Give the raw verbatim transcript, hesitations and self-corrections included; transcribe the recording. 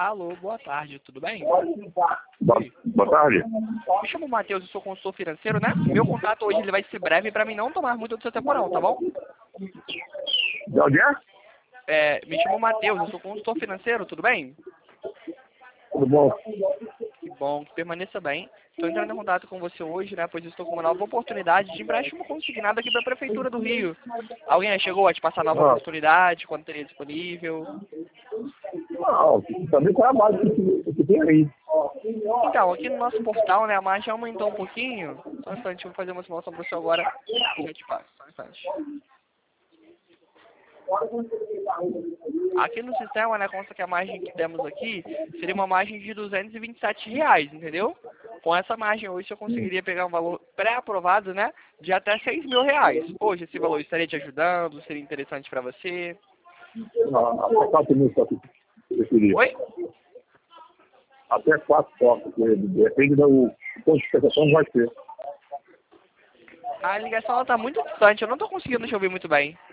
Alô, boa tarde, tudo bem? Boa, boa tarde. Me chamo Matheus, eu sou consultor financeiro, né? Meu contato hoje ele vai ser breve para mim não tomar muito do seu tempo não, tá bom? De onde é? É, me chamo Matheus, eu sou consultor financeiro, tudo bem? Tudo bom? Que bom, que permaneça bem. Estou entrando em contato com você hoje, né? Pois eu estou com uma nova oportunidade de empréstimo consignado aqui para a Prefeitura do Rio. Alguém chegou a te passar nova Ah. oportunidade, quando teria disponível? Não, também qual é a base que, que tem aí. Então, aqui no nosso portal, né, a margem aumentou um pouquinho. Só um instante, vou fazer uma simulação para você agora. Já te passo, só um instante. Aqui no sistema, né, consta que a margem que temos aqui seria uma margem de duzentos e vinte e sete reais, entendeu? Com essa margem hoje eu conseguiria pegar um valor pré-aprovado, né, de até seis mil reais. Hoje esse valor estaria te ajudando, seria interessante para você? Não, até quatro mil só que eu queria. Oi? Até quatro só, porque depende do ponto de prestação que vai ter. A ligação está muito distante, eu não estou conseguindo te ouvir muito bem.